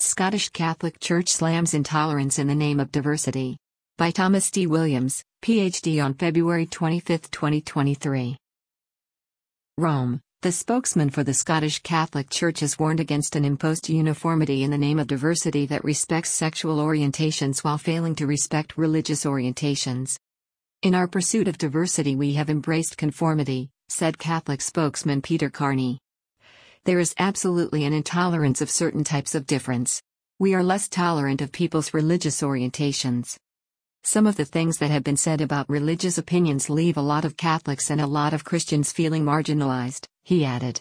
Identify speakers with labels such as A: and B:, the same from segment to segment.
A: Scottish Catholic Church slams intolerance in the name of diversity. By Thomas D. Williams, Ph.D. on February 25, 2023. Rome, the spokesman for the Scottish Catholic Church has warned against an imposed uniformity in the name of diversity that respects sexual orientations while failing to respect religious orientations. In our pursuit of diversity, we have embraced conformity, said Catholic spokesman Peter Carney. There is absolutely an intolerance of certain types of difference. We are less tolerant of people's religious orientations. Some of the things that have been said about religious opinions leave a lot of Catholics and a lot of Christians feeling marginalized, he added.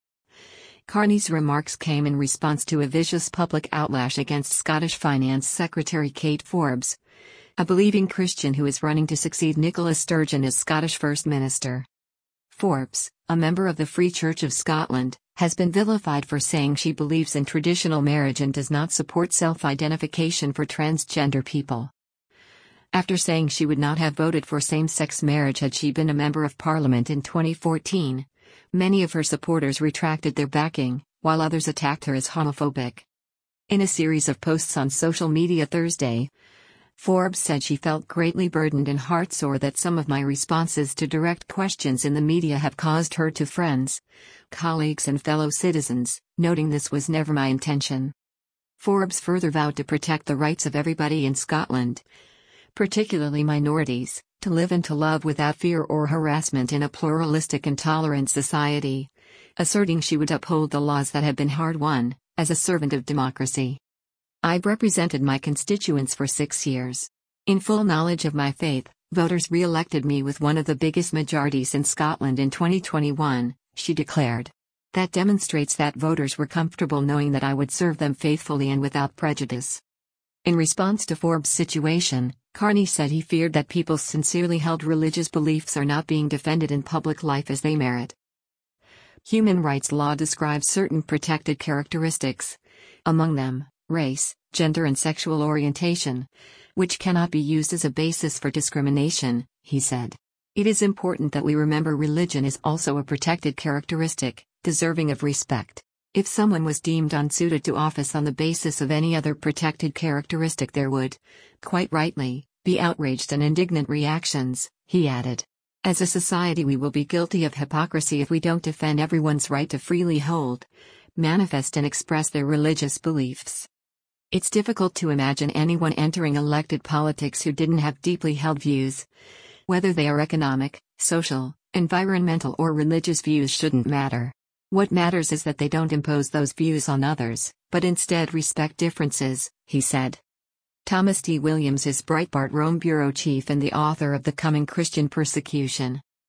A: Carney's remarks came in response to a vicious public outlash against Scottish Finance Secretary Kate Forbes, a believing Christian who is running to succeed Nicola Sturgeon as Scottish First Minister. Forbes, a member of the Free Church of Scotland, has been vilified for saying she believes in traditional marriage and does not support self-identification for transgender people. After saying she would not have voted for same-sex marriage had she been a member of Parliament in 2014, many of her supporters retracted their backing, while others attacked her as homophobic. In a series of posts on social media Thursday, Forbes said she felt greatly burdened and heartsore that some of my responses to direct questions in the media have caused hurt to friends, colleagues and fellow citizens, noting this was never my intention. Forbes further vowed to protect the rights of everybody in Scotland, particularly minorities, to live and to love without fear or harassment in a pluralistic and tolerant society, asserting she would uphold the laws that have been hard-won, as a servant of democracy. I've represented my constituents for 6 years. In full knowledge of my faith, voters re-elected me with one of the biggest majorities in Scotland in 2021, she declared. That demonstrates that voters were comfortable knowing that I would serve them faithfully and without prejudice. In response to Forbes' situation, Carney said he feared that people's sincerely held religious beliefs are not being defended in public life as they merit. Human rights law describes certain protected characteristics, among them, race, gender and sexual orientation, which cannot be used as a basis for discrimination, he said. It is important that we remember religion is also a protected characteristic, deserving of respect. If someone was deemed unsuited to office on the basis of any other protected characteristic, there would, quite rightly, be outraged and indignant reactions, he added. As a society, we will be guilty of hypocrisy if we don't defend everyone's right to freely hold, manifest and express their religious beliefs. It's difficult to imagine anyone entering elected politics who didn't have deeply held views. Whether they are economic, social, environmental or religious views shouldn't matter. What matters is that they don't impose those views on others, but instead respect differences, he said. Thomas D. Williams is Breitbart Rome bureau chief and the author of The Coming Christian Persecution.